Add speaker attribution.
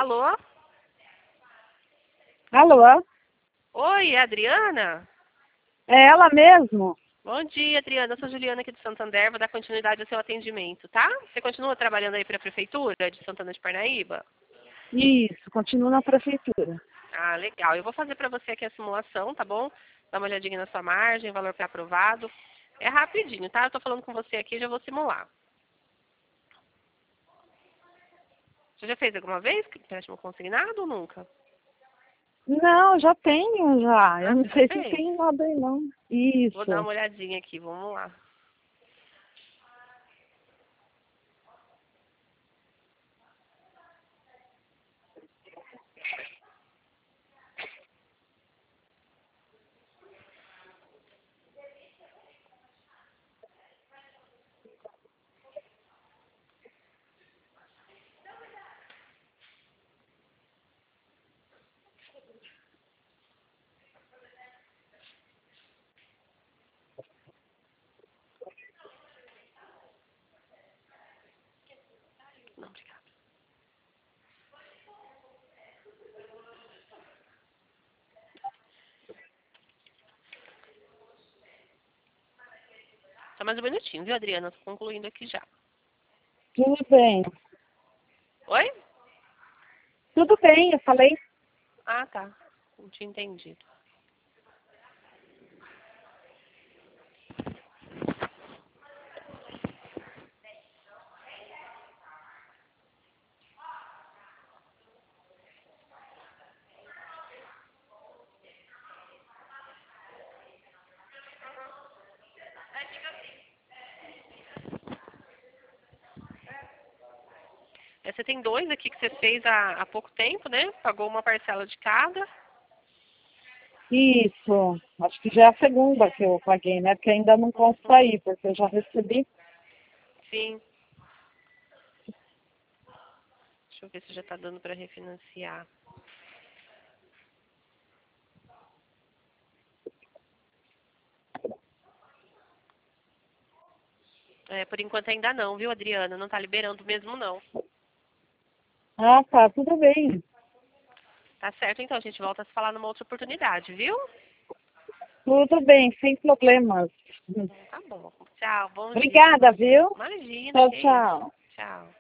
Speaker 1: Alô?
Speaker 2: Alô?
Speaker 1: Oi, é a Adriana?
Speaker 2: É ela mesmo?
Speaker 1: Bom dia, Adriana. Eu sou Juliana aqui de Santander. Vou dar continuidade ao seu atendimento, tá? Você continua trabalhando aí para a Prefeitura de Santana de Parnaíba?
Speaker 2: Isso, continuo na prefeitura.
Speaker 1: Ah, legal. Eu vou fazer para você aqui a simulação, tá bom? Dá uma olhadinha na sua margem, valor pré-aprovado. É rapidinho, tá? Eu tô falando com você aqui e já vou simular. Você já fez alguma vez empréstimo consignado ou nunca?
Speaker 2: Não, já tenho já. Eu
Speaker 1: Ah,
Speaker 2: não
Speaker 1: você já
Speaker 2: sei se
Speaker 1: fez?
Speaker 2: tem nada aí não.
Speaker 1: Vou dar
Speaker 2: Isso.
Speaker 1: uma olhadinha aqui, vamos lá. Não, obrigada. Só mais um minutinho, viu, Adriana? Tô concluindo aqui já.
Speaker 2: Tudo bem.
Speaker 1: Oi?
Speaker 2: Tudo bem, eu falei.
Speaker 1: Ah, tá. Não tinha entendido. Você tem dois aqui que você fez há pouco tempo, né? Pagou uma parcela de cada.
Speaker 2: Isso. Acho que já é a segunda que eu paguei, né? Porque ainda não posso sair, porque eu já recebi.
Speaker 1: Sim. Deixa eu ver se já tá dando para refinanciar. É, por enquanto ainda não, viu, Adriana? Não tá liberando mesmo, não.
Speaker 2: Ah, tá, tudo bem.
Speaker 1: Tá certo, então. A gente volta a se falar numa outra oportunidade, viu?
Speaker 2: Tudo bem, sem problemas.
Speaker 1: Tá bom. Tchau, bom dia.
Speaker 2: Obrigada, viu?
Speaker 1: Imagina,
Speaker 2: Tchau,
Speaker 1: que isso.
Speaker 2: tchau.
Speaker 1: Tchau.